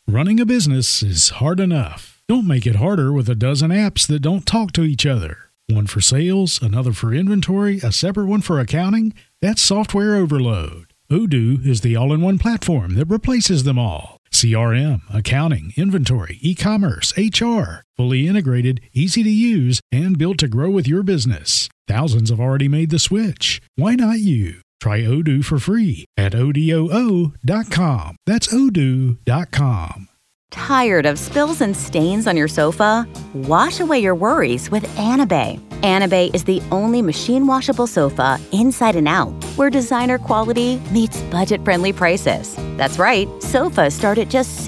Running a business is hard enough. Don't make it harder with a dozen apps that don't talk to each other. One for sales, another for inventory, a separate one for accounting. That's software overload. Odoo is the all-in-one platform that replaces them all. CRM, accounting, inventory, e-commerce, HR. Fully integrated, easy to use, and built to grow with your business. Thousands have already made the switch. Why not you? Try Odoo for free at odoo.com. That's odoo.com. Tired of spills and stains on your sofa? Wash away your worries with Anabei. Anabei is the only machine washable sofa inside and out, where designer quality meets budget-friendly prices. That's right, sofas start at just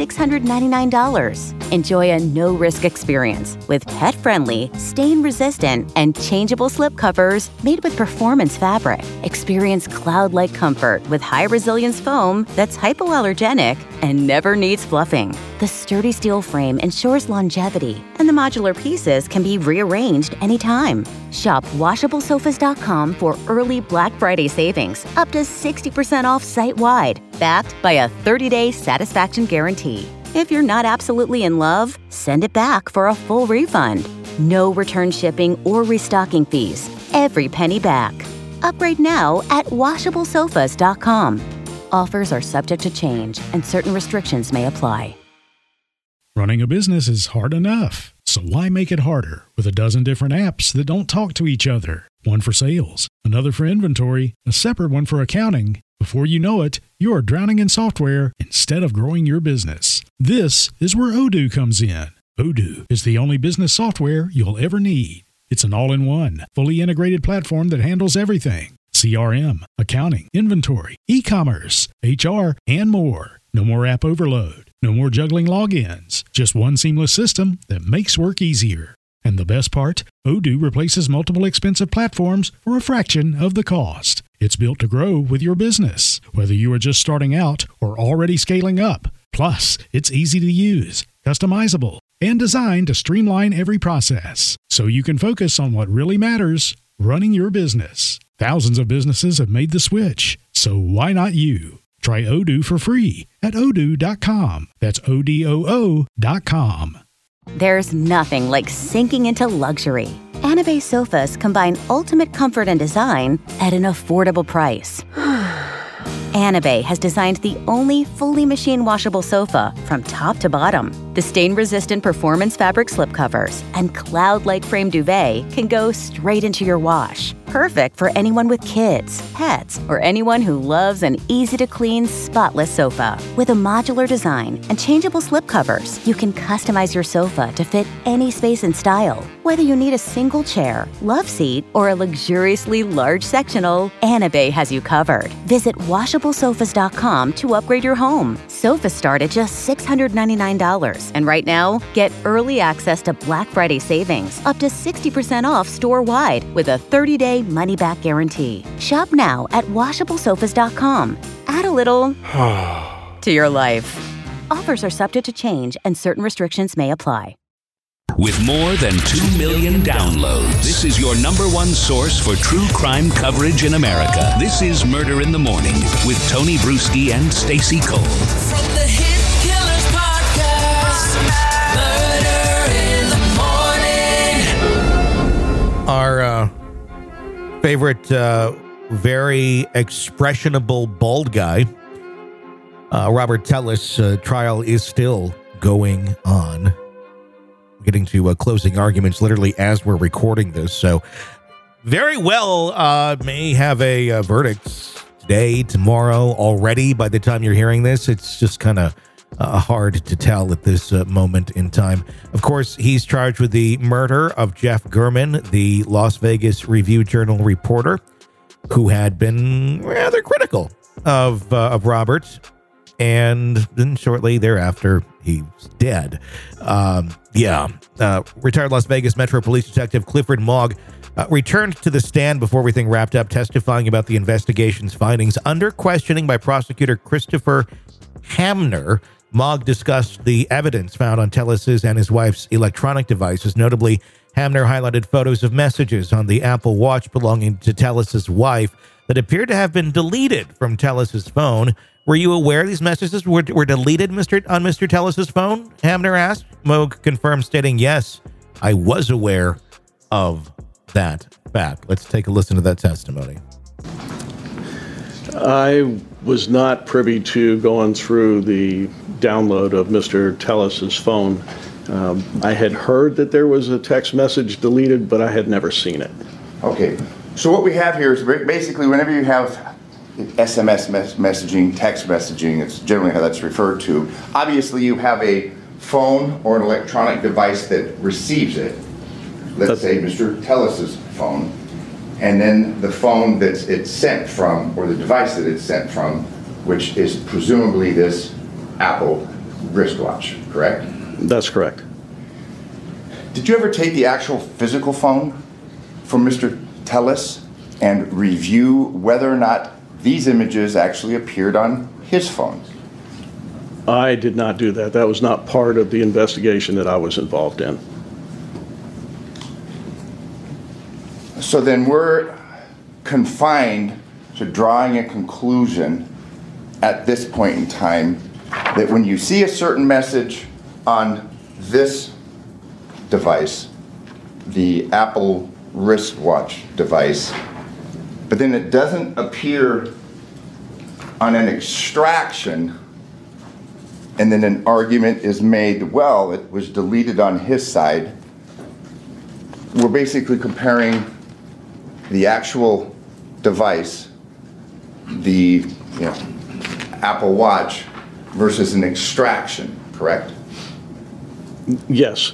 $699. Enjoy a no-risk experience with pet-friendly, stain-resistant, and changeable slip covers made with performance fabric. Experience cloud-like comfort with high-resilience foam that's hypoallergenic and never needs fluffing. The sturdy steel frame ensures longevity, and the modular pieces can be rearranged anytime. Shop WashableSofas.com for early Black Friday savings, up to 60% off site-wide, backed by a 30-day satisfaction guarantee. If you're not absolutely in love, send it back for a full refund. No return shipping or restocking fees. Every penny back. Upgrade now at WashableSofas.com. Offers are subject to change, and certain restrictions may apply. Running a business is hard enough, so why make it harder with a dozen different apps that don't talk to each other? One for sales, another for inventory, a separate one for accounting. Before you know it, you are drowning in software instead of growing your business. This is where Odoo comes in. Odoo is the only business software you'll ever need. It's an all-in-one, fully integrated platform that handles everything. CRM, accounting, inventory, e-commerce, HR, and more. No more app overload. No more juggling logins. Just one seamless system that makes work easier. And the best part, Odoo replaces multiple expensive platforms for a fraction of the cost. It's built to grow with your business, whether you are just starting out or already scaling up. Plus, it's easy to use, customizable, and designed to streamline every process, so you can focus on what really matters, running your business. Thousands of businesses have made the switch, so why not you? Try Odoo for free at odoo.com. That's odoo.com. There's nothing like sinking into luxury. Anabei sofas combine ultimate comfort and design at an affordable price. Anabei has designed the only fully machine washable sofa from top to bottom. The stain-resistant performance fabric slipcovers and cloud-like frame duvet can go straight into your wash. Perfect for anyone with kids, pets, or anyone who loves an easy-to-clean, spotless sofa. With a modular design and changeable slipcovers, you can customize your sofa to fit any space and style. Whether you need a single chair, love seat, or a luxuriously large sectional, Anabei has you covered. Visit WashableSofas.com to upgrade your home. Sofas start at just $699. And right now, get early access to Black Friday savings, up to 60% off store-wide with a 30-day money-back guarantee. Shop now at WashableSofas.com. Add a little to your life. Offers are subject to change and certain restrictions may apply. With more than 2 million downloads, this is your number one source for true crime coverage in America. This is Murder in the Morning with Tony Bruschi and Stacey Cole. From the Hit Killers Podcast, Murder in the Morning. Our favorite, very expressionable bald guy, Robert Tellis, trial is still going on. Getting to closing arguments literally as we're recording this, so very well may have a verdict today, tomorrow, already. By the time you're hearing this, it's just kind of hard to tell at this moment in time. Of course, he's charged with the murder of Jeff German, the Las Vegas Review-Journal reporter, who had been rather critical of Robert. And then shortly thereafter, he's dead. Retired Las Vegas Metro Police Detective Clifford Mogg returned to the stand before everything wrapped up, testifying about the investigation's findings. Under questioning by prosecutor Christopher Hamner, Mogg discussed the evidence found on Tellis's and his wife's electronic devices. Notably, Hamner highlighted photos of messages on the Apple Watch belonging to Tellis's wife that appeared to have been deleted from Tellis's phone, Were you aware these messages were deleted on Mr. Tellis's phone? Hamner asked. Moog confirmed, stating, yes, I was aware of that fact. Let's take a listen to that testimony. I was not privy to going through the download of Mr. Tellis's phone. I had heard that there was a text message deleted, but I had never seen it. Okay, so what we have here is basically whenever you have SMS messaging, text messaging, it's generally how that's referred to. Obviously, you have a phone or an electronic device that receives it. Let's say Mr. Tellis's phone, and then the phone that it's sent from, or the device that it's sent from, which is presumably this Apple wristwatch, correct? That's correct. Did you ever take the actual physical phone from Mr. Tellis and review whether or not these images actually appeared on his phone? I did not do that. That was not part of the investigation that I was involved in. So then we're confined to drawing a conclusion at this point in time that when you see a certain message on this device, the Apple wristwatch device, but then it doesn't appear on an extraction, and then an argument is made, well, it was deleted on his side. We're basically comparing the actual device, the Apple Watch, versus an extraction, correct? Yes.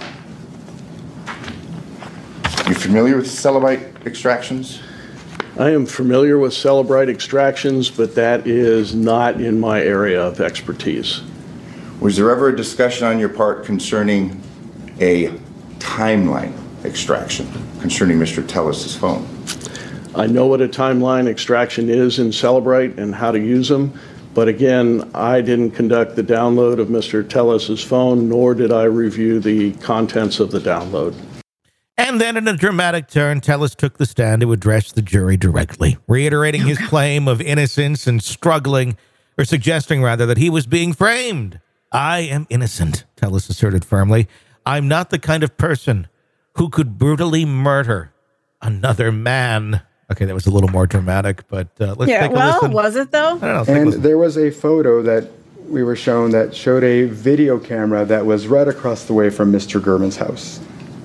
You familiar with Cellebrite extractions? I am familiar with Cellebrite extractions, but that is not in my area of expertise. Was there ever a discussion on your part concerning a timeline extraction concerning Mr. Tellis's phone? I know what a timeline extraction is in Cellebrite and how to use them, but again, I didn't conduct the download of Mr. Tellis's phone, nor did I review the contents of the download. And then in a dramatic turn, Tellis took the stand to address the jury directly, reiterating his claim of innocence and suggesting that he was being framed. I am innocent, Tellis asserted firmly. I'm not the kind of person who could brutally murder another man. Okay, that was a little more dramatic, but let's take a listen. Was it though? I don't know, and there was a photo that we were shown that showed a video camera that was right across the way from Mr. Gurman's house.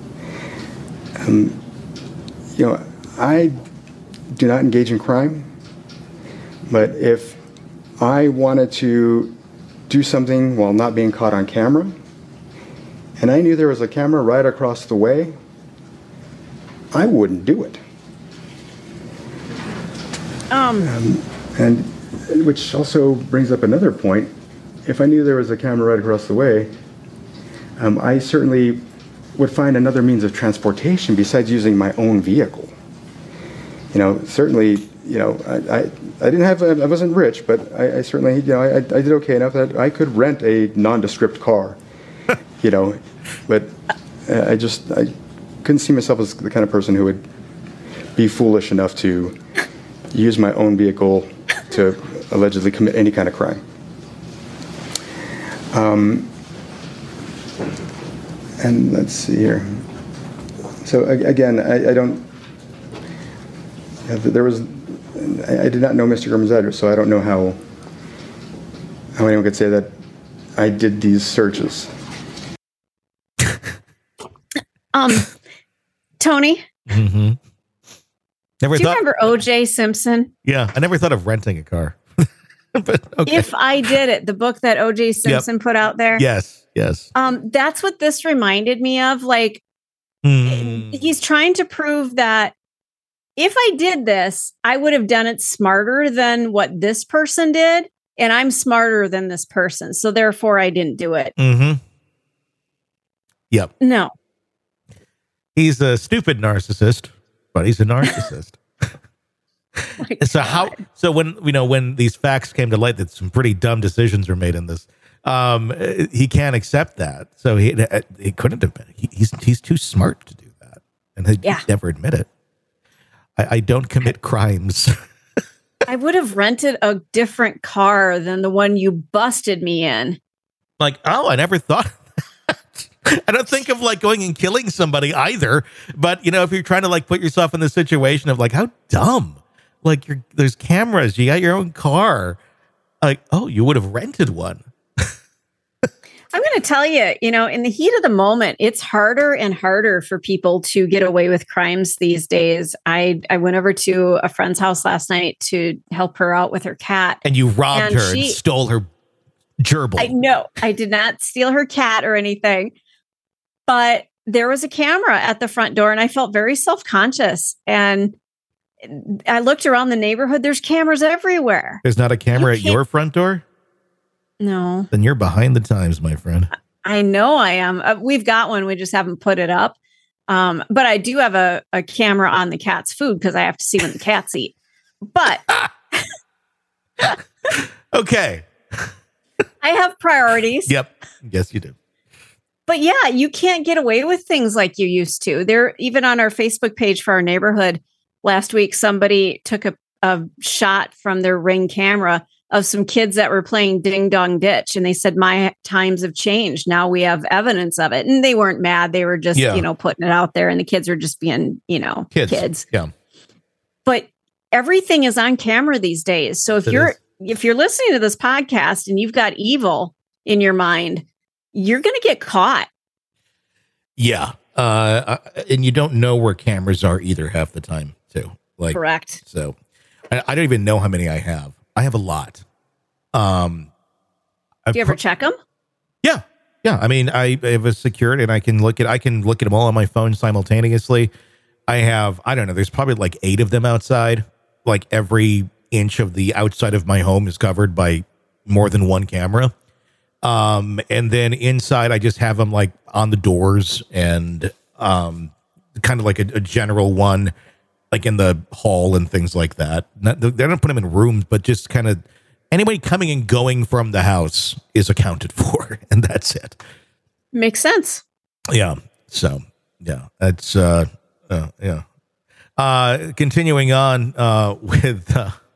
I do not engage in crime, but if I wanted to do something while not being caught on camera, and I knew there was a camera right across the way, I wouldn't do it. And which also brings up another point. If I knew there was a camera right across the way, I certainly would find another means of transportation besides using my own vehicle. Certainly, I wasn't rich, but I certainly, I did okay enough that I could rent a nondescript car, but I couldn't see myself as the kind of person who would be foolish enough to use my own vehicle to allegedly commit any kind of crime. And let's see here. So again, I did not know Mr. Gurman's address, so I don't know how anyone could say that I did these searches. Tony? Mm-hmm. Do you remember O.J. Simpson? Yeah, I never thought of renting a car. But, okay. If I Did It, the book that O.J. Simpson put out there. Yes. That's what this reminded me of. Like, he's trying to prove that if I did this, I would have done it smarter than what this person did, and I'm smarter than this person, so therefore I didn't do it. Mm-hmm. Yep. No. He's a stupid narcissist, but he's a narcissist. So when these facts came to light that some pretty dumb decisions were made in this, he can't accept that. So he couldn't have been. He's too smart to do that, and he'd never admit it. I don't commit crimes. I would have rented a different car than the one you busted me in. Like, oh, I never thought of that. I don't think of like going and killing somebody either. But, you know, if you're trying to like put yourself in the situation of like, how dumb, like there's cameras, you got your own car. Like, oh, you would have rented one. I'm going to tell you, you know, in the heat of the moment, it's harder and harder for people to get away with crimes these days. I went over to a friend's house last night to help her out with her cat. And you robbed her and stole her gerbil. No, I did not steal her cat or anything. But there was a camera at the front door and I felt very self-conscious. And I looked around the neighborhood. There's cameras everywhere. There's not a camera at your front door? No. Then you're behind the times, my friend. I know I am. We've got one. We just haven't put it up. But I do have a camera on the cat's food because I have to see when the cats eat. But okay. I have priorities. Yep. Yes, you do. But yeah, you can't get away with things like you used to. There, even on our Facebook page for our neighborhood last week, somebody took a shot from their Ring camera of some kids that were playing Ding Dong Ditch. And they said, my times have changed. Now we have evidence of it. And they weren't mad. They were just, you know, putting it out there. And the kids are just being, you know, kids. Yeah. But everything is on camera these days. So if you're listening to this podcast and you've got evil in your mind, you're going to get caught. Yeah. And you don't know where cameras are either half the time too. Like, correct. So I don't even know how many I have. I have a lot. Do you ever check them? Yeah. Yeah. I mean, I have a secured and I can look at them all on my phone simultaneously. I don't know, there's probably like 8 of them outside. Like every inch of the outside of my home is covered by more than one camera. And then inside I just have them like on the doors and kind of like a general one, like in the hall and things like that. They don't put them in rooms, but just kind of anybody coming and going from the house is accounted for, and that's it. Makes sense. Yeah. So yeah, that's yeah. Continuing on with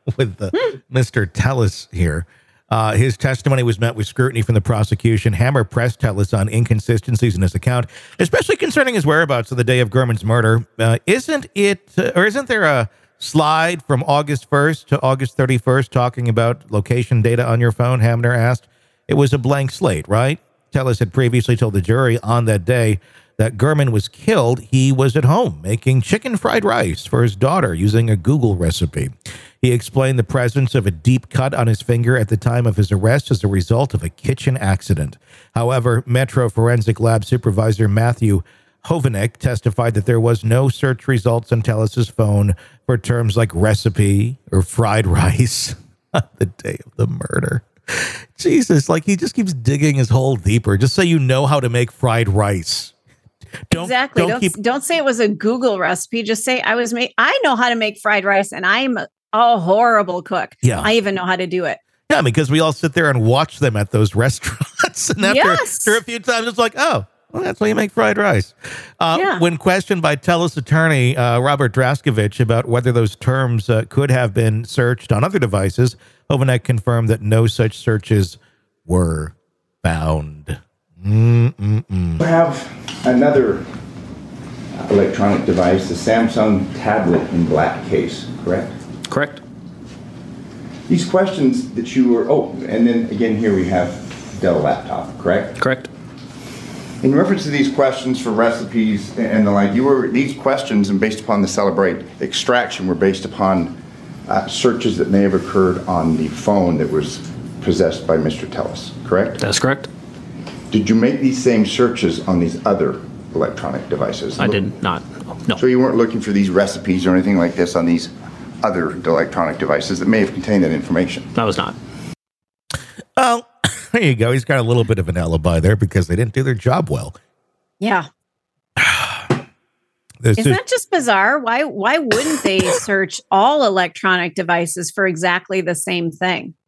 Mr. Tellis here. His testimony was met with scrutiny from the prosecution. Hammer pressed Tellis on inconsistencies in his account, especially concerning his whereabouts of the day of Gurman's murder. Isn't there a slide from August 1st to August 31st talking about location data on your phone? Hamner asked. It was a blank slate, right? Tellis had previously told the jury on that day that Gurman was killed. He was at home making chicken fried rice for his daughter using a Google recipe. He explained the presence of a deep cut on his finger at the time of his arrest as a result of a kitchen accident. However, Metro Forensic Lab Supervisor Matthew Hovanek testified that there was no search results on Tellis's phone for terms like recipe or fried rice on the day of the murder. Jesus, like he just keeps digging his hole deeper just so you know how to make fried rice. Don't say it was a Google recipe. Just say I know how to make fried rice and I'm a horrible cook. Yeah. I even know how to do it. Yeah, because we all sit there and watch them at those restaurants. And after a few times, it's like, oh, well, that's why you make fried rice. When questioned by Tellis attorney Robert Draskevich about whether those terms could have been searched on other devices, Hovanek confirmed that no such searches were found. We have another electronic device, the Samsung tablet in black case, correct? Correct. These questions that you were, and then again here we have Dell laptop, correct? Correct. In reference to these questions for recipes and the like, these questions and based upon the Celebrate extraction were based upon searches that may have occurred on the phone that was possessed by Mr. Tellis, correct? That's correct. Did you make these same searches on these other electronic devices? I did not. No. So you weren't looking for these recipes or anything like this on these other electronic devices that may have contained that information? I was not. Well, there you go. He's got a little bit of an alibi there because they didn't do their job well. Yeah. Isn't that just bizarre? Why wouldn't they search all electronic devices for exactly the same thing?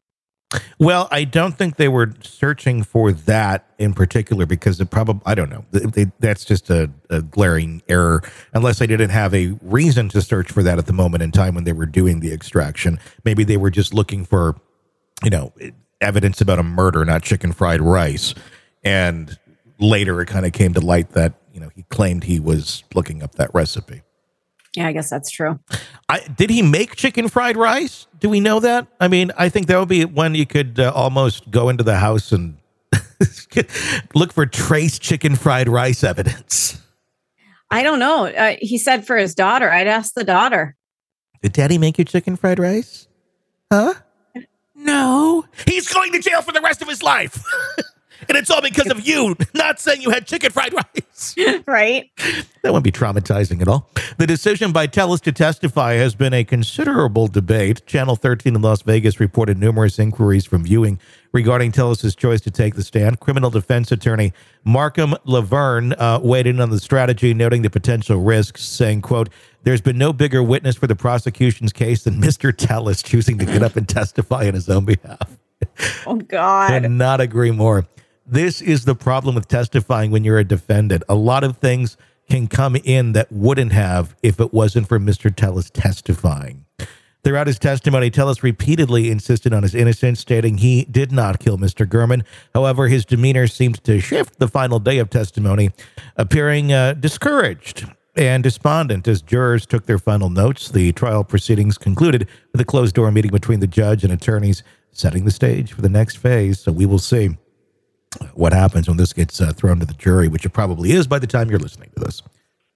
Well, I don't think they were searching for that in particular because it probably, I don't know. That's just a glaring error unless they didn't have a reason to search for that at the moment in time when they were doing the extraction. Maybe they were just looking for, evidence about a murder, not chicken fried rice. And later it kind of came to light that, he claimed he was looking up that recipe. Yeah, I guess that's true. Did he make chicken fried rice? Do we know that? I mean, I think that would be when you could almost go into the house and look for trace chicken fried rice evidence. I don't know. He said for his daughter. I'd ask the daughter. Did Daddy make you chicken fried rice? Huh? No. He's going to jail for the rest of his life. And it's all because of you not saying you had chicken fried rice. Right. That wouldn't be traumatizing at all. The decision by Tellus to testify has been a considerable debate. Channel 13 in Las Vegas reported numerous inquiries from viewing regarding Tellus's choice to take the stand. Criminal defense attorney Markham Laverne weighed in on the strategy, noting the potential risks, saying, quote, "There's been no bigger witness for the prosecution's case than Mr. Tellus choosing to get up and testify on his own behalf." Oh, God. Could not agree more. This is the problem with testifying when you're a defendant. A lot of things can come in that wouldn't have if it wasn't for Mr. Tellus testifying. Throughout his testimony, Tellus repeatedly insisted on his innocence, stating he did not kill Mr. Gurman. However, his demeanor seemed to shift the final day of testimony, appearing discouraged and despondent as jurors took their final notes. The trial proceedings concluded with a closed-door meeting between the judge and attorneys, setting the stage for the next phase. So we will see what happens when this gets thrown to the jury, which it probably is by the time you're listening to this.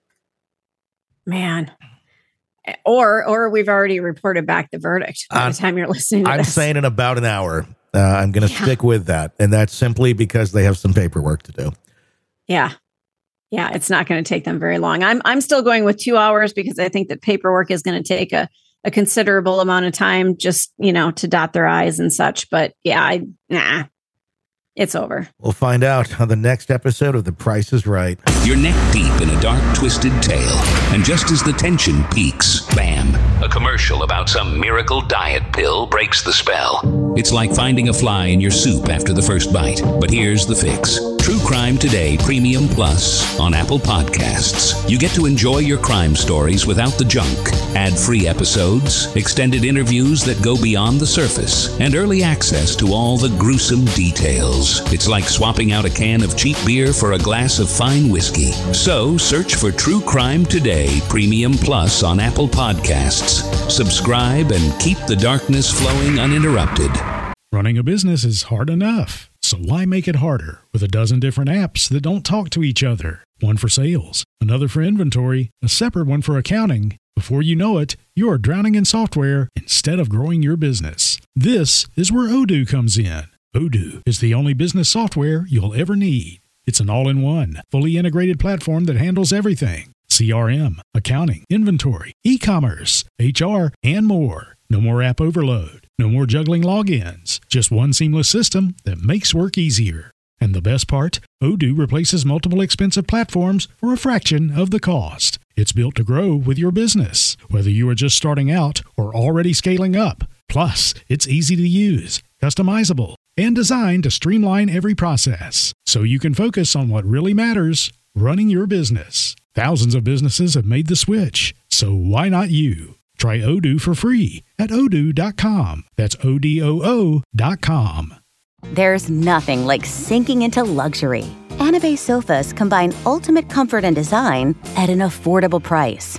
Man. Or we've already reported back the verdict by the time you're listening to I'm this. saying in about an hour. I'm going to stick with that. And that's simply because they have some paperwork to do. Yeah. Yeah, it's not going to take them very long. I'm still going with 2 hours because I think that paperwork is going to take a considerable amount of time just, to dot their I's and such. But yeah, it's over. We'll find out on the next episode of The Price is Right. You're neck deep in a dark, twisted tale. And just as the tension peaks, bam, a commercial about some miracle diet pill breaks the spell. It's like finding a fly in your soup after the first bite. But here's the fix. True Crime Today Premium Plus on Apple Podcasts. You get to enjoy your crime stories without the junk. Ad-free episodes, extended interviews that go beyond the surface, and early access to all the gruesome details. It's like swapping out a can of cheap beer for a glass of fine whiskey. So search for True Crime Today Premium Plus on Apple Podcasts. Subscribe and keep the darkness flowing uninterrupted. Running a business is hard enough, so why make it harder with a dozen different apps that don't talk to each other? One for sales, another for inventory, a separate one for accounting. Before you know it, you're drowning in software instead of growing your business. This is where Odoo comes in. Odoo is the only business software you'll ever need. It's an all-in-one, fully integrated platform that handles everything. CRM, accounting, inventory, e-commerce, HR, and more. No more app overload. No more juggling logins. Just one seamless system that makes work easier. And the best part, Odoo replaces multiple expensive platforms for a fraction of the cost. It's built to grow with your business, whether you are just starting out or already scaling up. Plus, it's easy to use, customizable, and designed to streamline every process, so you can focus on what really matters, running your business. Thousands of businesses have made the switch, so why not you? Try Odoo for free at odoo.com. That's ODOO.com. There's nothing like sinking into luxury. Anabay sofas combine ultimate comfort and design at an affordable price.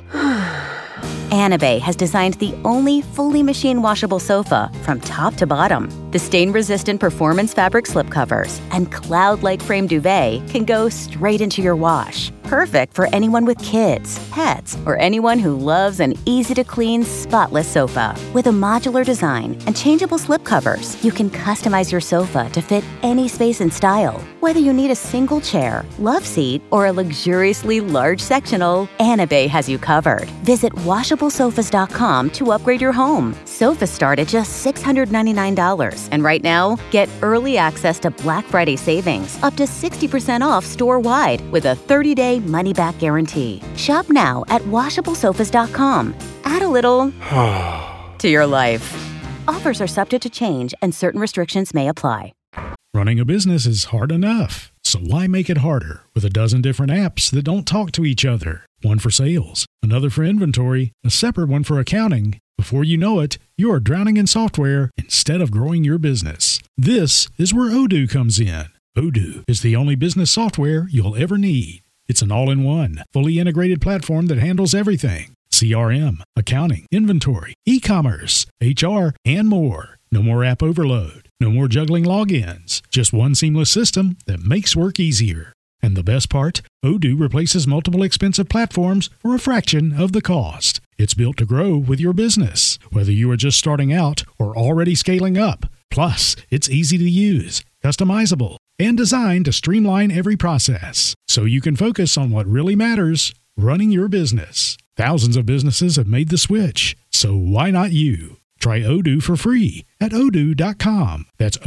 Anabay has designed the only fully machine washable sofa from top to bottom. The stain-resistant performance fabric slipcovers and cloud-like frame duvet can go straight into your wash. Perfect for anyone with kids, pets, or anyone who loves an easy-to-clean, spotless sofa. With a modular design and changeable slipcovers, you can customize your sofa to fit any space and style. Whether you need a single chair, love seat, or a luxuriously large sectional, Anabay has you covered. Visit washablesofas.com to upgrade your home. Sofas start at just $699. And right now, get early access to Black Friday savings, up to 60% off store-wide with a 30-day money-back guarantee. Shop now at washablesofas.com. Add a little to your life. Offers are subject to change and certain restrictions may apply. Running a business is hard enough, so why make it harder with a dozen different apps that don't talk to each other? One for sales, another for inventory, a separate one for accounting. Before you know it, you're drowning in software instead of growing your business. This is where Odoo comes in. Odoo is the only business software you'll ever need. It's an all-in-one, fully integrated platform that handles everything. CRM, accounting, inventory, e-commerce, HR, and more. No more app overload. No more juggling logins. Just one seamless system that makes work easier. And the best part, Odoo replaces multiple expensive platforms for a fraction of the cost. It's built to grow with your business, whether you are just starting out or already scaling up. Plus, it's easy to use, customizable, and designed to streamline every process, so you can focus on what really matters, running your business. Thousands of businesses have made the switch, so why not you? Try Odoo for free at odoo.com. That's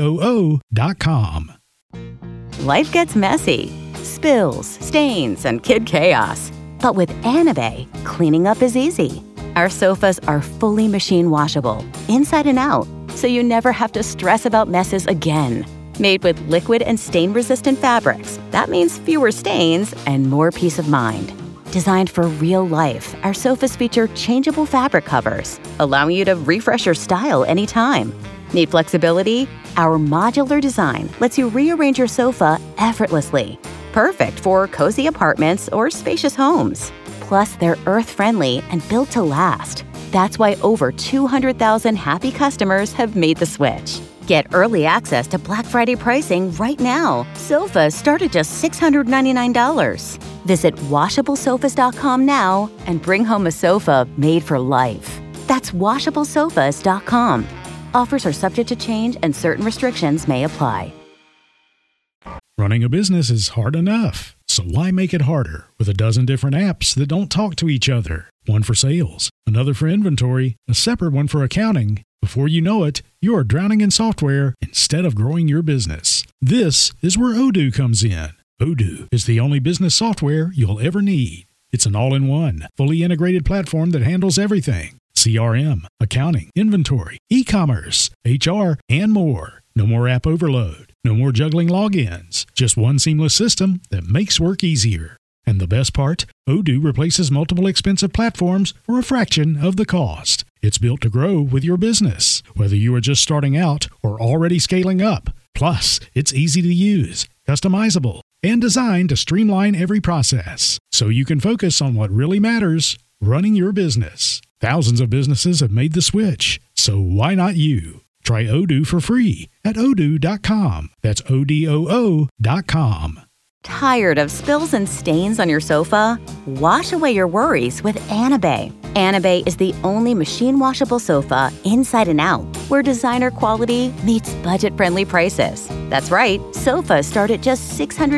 ODOO.com. Life gets messy. Spills, stains, and kid chaos. But with Anabei, cleaning up is easy. Our sofas are fully machine washable, inside and out, so you never have to stress about messes again. Made with liquid and stain-resistant fabrics, that means fewer stains and more peace of mind. Designed for real life, our sofas feature changeable fabric covers, allowing you to refresh your style anytime. Need flexibility? Our modular design lets you rearrange your sofa effortlessly. Perfect for cozy apartments or spacious homes. Plus, they're earth-friendly and built to last. That's why over 200,000 happy customers have made the switch. Get early access to Black Friday pricing right now. Sofas start at just $699. Visit washablesofas.com now and bring home a sofa made for life. That's washablesofas.com. Offers are subject to change and certain restrictions may apply. Running a business is hard enough, so why make it harder with a dozen different apps that don't talk to each other? One for sales, another for inventory, a separate one for accounting. Before you know it, you're drowning in software instead of growing your business. This is where Odoo comes in. Odoo is the only business software you'll ever need. It's an all-in-one, fully integrated platform that handles everything. CRM, accounting, inventory, e-commerce, HR, and more. No more app overload. No more juggling logins. Just one seamless system that makes work easier. And the best part, Odoo replaces multiple expensive platforms for a fraction of the cost. It's built to grow with your business, whether you are just starting out or already scaling up. Plus, it's easy to use, customizable, and designed to streamline every process, so you can focus on what really matters, running your business. Thousands of businesses have made the switch, so why not you? Try Odoo for free at odoo.com. That's ODOO.com. Tired of spills and stains on your sofa? Wash away your worries with Anabei. Anabei is the only machine washable sofa inside and out, where designer quality meets budget-friendly prices. That's right, sofas start at just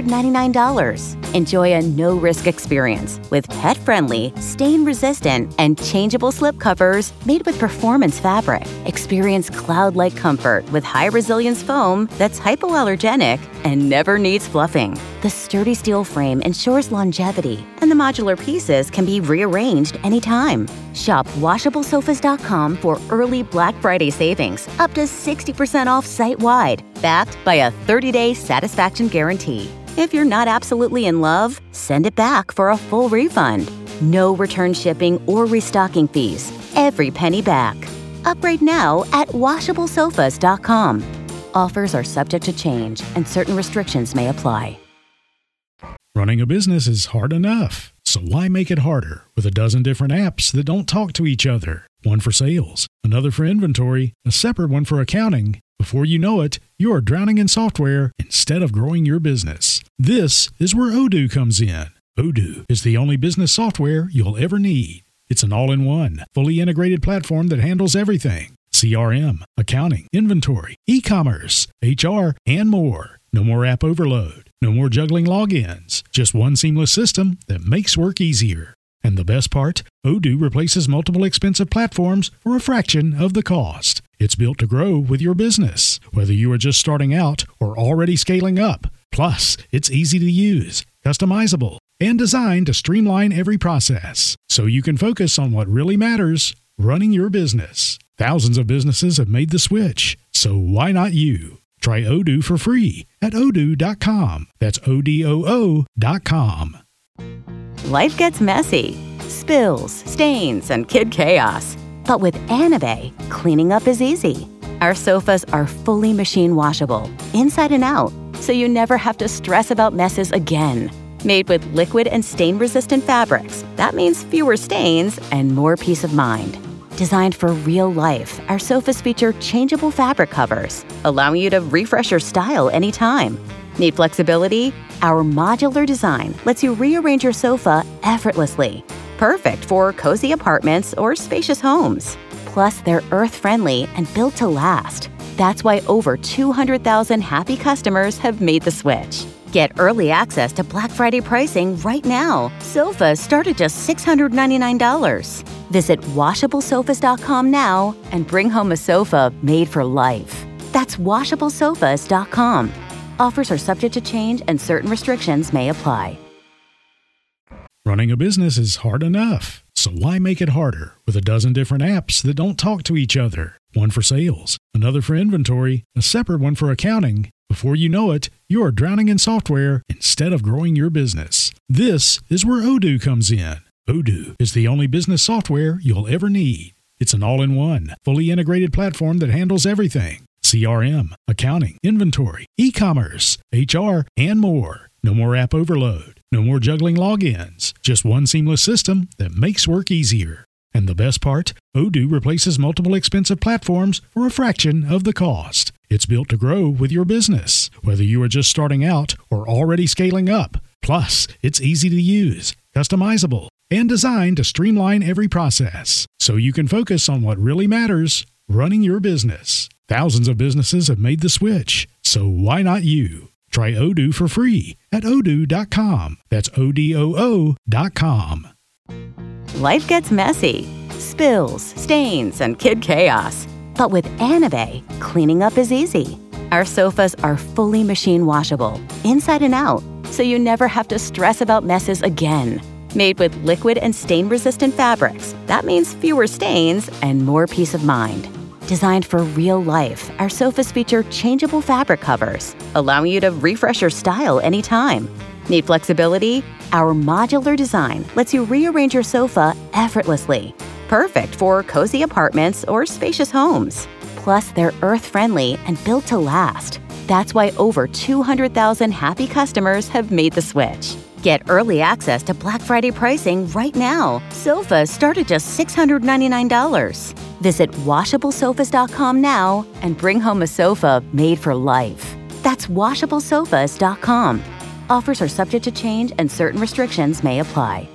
$699. Enjoy a no-risk experience with pet-friendly, stain-resistant, and changeable slip covers made with performance fabric. Experience cloud-like comfort with high-resilience foam that's hypoallergenic and never needs fluffing. The sturdy steel frame ensures longevity, and the modular pieces can be rearranged anytime. Shop washablesofas.com for early Black Friday savings, up to 60% off site-wide, backed by a 30-day satisfaction guarantee. If you're not absolutely in love, send it back for a full refund. No return shipping or restocking fees. Every penny back. Upgrade now at washablesofas.com. Offers are subject to change and certain restrictions may apply. Running a business is hard enough, so why make it harder with a dozen different apps that don't talk to each other? One for sales, another for inventory, a separate one for accounting. Before you know it, you're drowning in software instead of growing your business. This is where Odoo comes in. Odoo is the only business software you'll ever need. It's an all-in-one, fully integrated platform that handles everything. CRM, accounting, inventory, e-commerce, HR, and more. No more app overload. No more juggling logins. Just one seamless system that makes work easier. And the best part, Odoo replaces multiple expensive platforms for a fraction of the cost. It's built to grow with your business, whether you are just starting out or already scaling up. Plus, it's easy to use, customizable, and designed to streamline every process, so you can focus on what really matters, running your business. Thousands of businesses have made the switch, so why not you? Try Odoo for free at odoo.com. That's ODOO.com. Life gets messy. Spills, stains, and kid chaos. But with Anabei, cleaning up is easy. Our sofas are fully machine washable, inside and out, so you never have to stress about messes again. Made with liquid and stain-resistant fabrics, that means fewer stains and more peace of mind. Designed for real life, our sofas feature changeable fabric covers, allowing you to refresh your style anytime. Need flexibility? Our modular design lets you rearrange your sofa effortlessly. Perfect for cozy apartments or spacious homes. Plus, they're earth-friendly and built to last. That's why over 200,000 happy customers have made the switch. Get early access to Black Friday pricing right now. Sofas start at just $699. Visit washablesofas.com now and bring home a sofa made for life. That's washablesofas.com. Offers are subject to change and certain restrictions may apply. Running a business is hard enough, so why make it harder with a dozen different apps that don't talk to each other? One for sales, another for inventory, a separate one for accounting. Before you know it, you are drowning in software instead of growing your business. This is where Odoo comes in. Odoo is the only business software you'll ever need. It's an all-in-one, fully integrated platform that handles everything. CRM, accounting, inventory, e-commerce, HR, and more. No more app overload. No more juggling logins. Just one seamless system that makes work easier. And the best part, Odoo replaces multiple expensive platforms for a fraction of the cost. It's built to grow with your business, whether you are just starting out or already scaling up. Plus, it's easy to use, customizable, and designed to streamline every process, so you can focus on what really matters, running your business. Thousands of businesses have made the switch, so why not you? Try Odoo for free at odoo.com. That's ODOO.com. Life gets messy. Spills, stains, and kid chaos. But with Anabei, cleaning up is easy. Our sofas are fully machine washable, inside and out, so you never have to stress about messes again. Made with liquid and stain-resistant fabrics, that means fewer stains and more peace of mind. Designed for real life, our sofas feature changeable fabric covers, allowing you to refresh your style anytime. Need flexibility? Our modular design lets you rearrange your sofa effortlessly. Perfect for cozy apartments or spacious homes. Plus, they're earth-friendly and built to last. That's why over 200,000 happy customers have made the switch. Get early access to Black Friday pricing right now. Sofas start at just $699. Visit washablesofas.com now and bring home a sofa made for life. That's washablesofas.com. Offers are subject to change and certain restrictions may apply.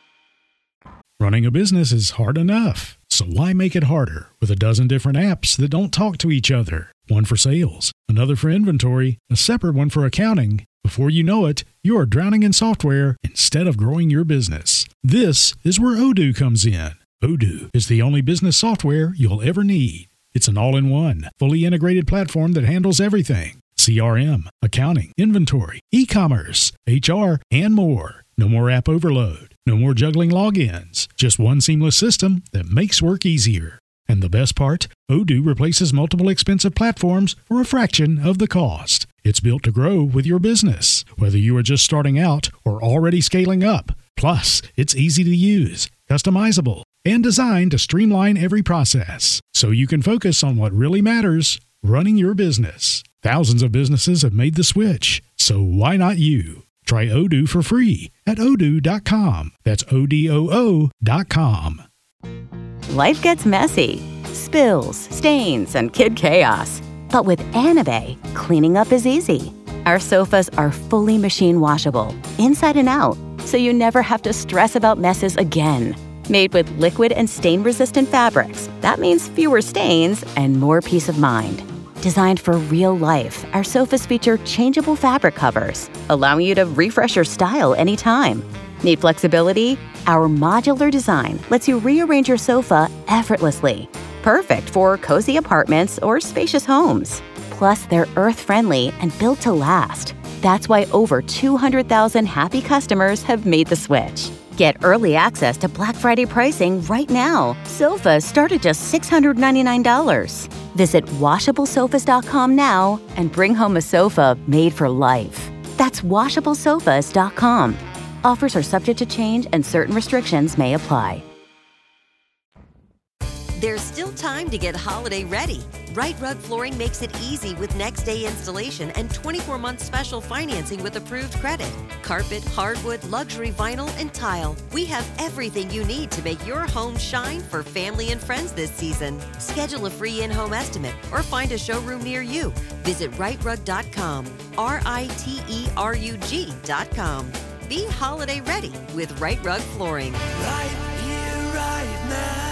Running a business is hard enough, so why make it harder with a dozen different apps that don't talk to each other? One for sales, another for inventory, a separate one for accounting. Before you know it, you are drowning in software instead of growing your business. This is where Odoo comes in. Odoo is the only business software you'll ever need. It's an all-in-one, fully integrated platform that handles everything. CRM, accounting, inventory, e-commerce, HR, and more. No more app overload. No more juggling logins. Just one seamless system that makes work easier. And the best part, Odoo replaces multiple expensive platforms for a fraction of the cost. It's built to grow with your business, whether you are just starting out or already scaling up. Plus, it's easy to use, customizable, and designed to streamline every process, so you can focus on what really matters, running your business. Thousands of businesses have made the switch, so why not you? Try Odoo for free at odoo.com. That's ODOO.com. Life gets messy. Spills, stains, and kid chaos. But with Anabei, cleaning up is easy. Our sofas are fully machine washable, inside and out, so you never have to stress about messes again. Made with liquid and stain-resistant fabrics, that means fewer stains and more peace of mind. Designed for real life, our sofas feature changeable fabric covers, allowing you to refresh your style anytime. Need flexibility? Our modular design lets you rearrange your sofa effortlessly. Perfect for cozy apartments or spacious homes. Plus, they're earth-friendly and built to last. That's why over 200,000 happy customers have made the switch. Get early access to Black Friday pricing right now. Sofas start at just $699. Visit washablesofas.com now and bring home a sofa made for life. That's washablesofas.com. Offers are subject to change and certain restrictions may apply. There's still time to get holiday ready. Right Rug Flooring makes it easy with next day installation and 24-month special financing with approved credit. Carpet, hardwood, luxury vinyl, and tile. We have everything you need to make your home shine for family and friends this season. Schedule a free in-home estimate or find a showroom near you. Visit rightrug.com, RITERUG.com. Be holiday ready with Right Rug Flooring. Right here, right now.